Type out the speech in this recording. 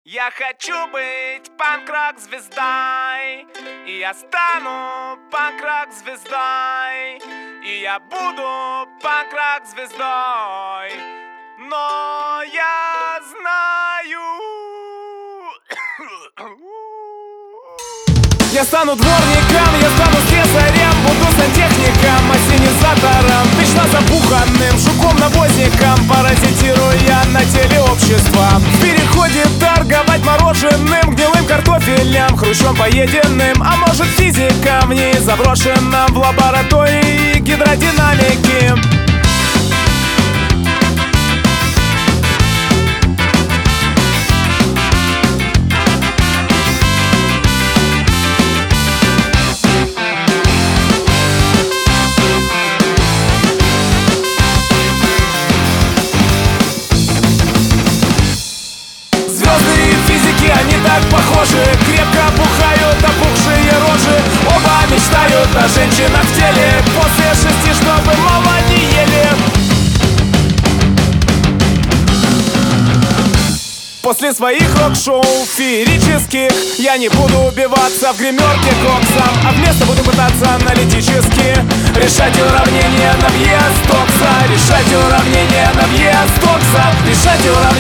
Я хочу быть панк-рок звездой, и я стану панк-рок звездой, и я буду панк-рок звездой, но я знаю. Я стану дворником, я стану слесарем, буду сантехником, ассенизатором, вечно запуханным жуком-навозником, паразитируя на теле общества. В переходе торговать мороженым, гнилым картофелем, хрущом поеденным, а может физиком, в ней заброшенном в лаборатории гидродинамики. Они так похожи, крепко опухают опухшие рожи. Оба мечтают о женщинах в теле, после 6, чтобы мало не ели. После своих рок-шоу феерических я не буду убиваться в гримерке коксом, а вместо буду пытаться аналитически решать уравнения на въезд токса. Решать уравнения на въезд токса. Решать уравнения